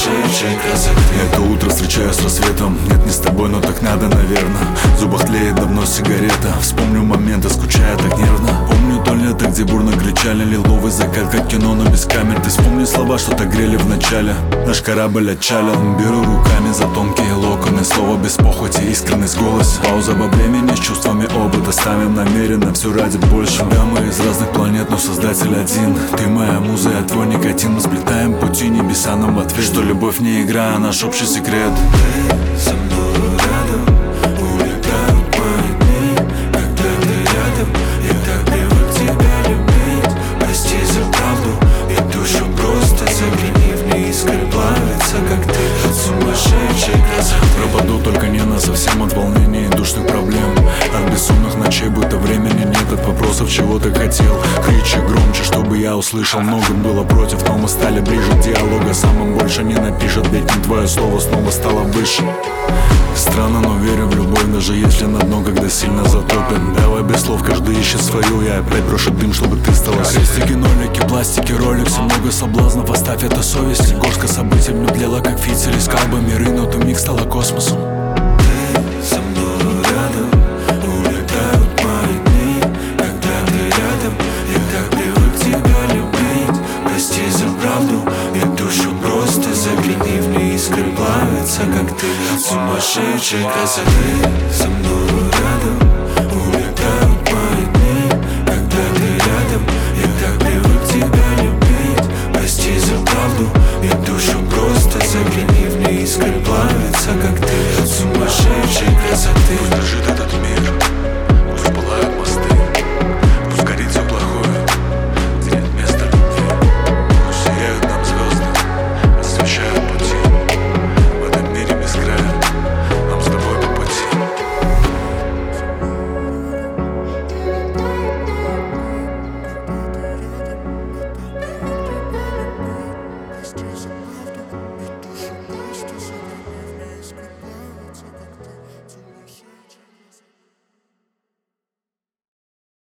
сумасшедшей красоты. Это утро встречаю с рассветом. Нет, не с тобой, но так надо, наверное. В зубах тлеет давно сигарета. Вспомню моменты, скучая так нервно. Помню то лето, где бурно кричали. Лиловый закат, как кино, но без камер. Ты вспомни слова, что так грели в начале. Наш корабль отчалил. Беру руками за тонкие локоны. Слово без похоти, искренность в голосе. Пауза во времени с чувствами опыта. Ставим намеренно, все ради большего. Да, мы из разных планет, но создатель один. Ты моя муза, я твой никотин. Мы сплетаем пути, небеса нам в ответ. Что любовь не игра, а наш общий секрет. Ты со мной рядом, улетают мои дни. Когда ты рядом, я так привык тебя любить. Прости за правду и душу, просто загляни в ней. Искры плавится, как ты, от сумасшедшей красоты. Пропаду, только не насовсем от волнений и душных проблем. От бессонных ночей, будто времени нет. От вопросов, чего ты хотел. Кричи громче, чтобы я услышал. Много было против, но мы стали ближе. Диалога самым больше не напишет. Ведь не твое слово снова стало выше. Странно, но верю в любовь, даже если на дно, когда сильно затопит. Давай без слов, каждый ищет свою. Я опять брошу дым, чтобы ты стала. Крестики, нолики, пластики, роликсы. Много соблазнов, оставь это совести. Горстка событий внутрела, как фитиль. Искал бы миры, но ты миг стала космосом. Ты со мной рядом, улетают мои дни. Когда ты рядом, я так привык тебя любить. Прости за правду и душу, просто загляни в ней. Искры плавятся, как ты, от сумасшедшей красоты. Со мной рядом, улетают мои дни. Когда ты рядом, я так привык тебя любить. Прости за правду и душу, просто загляни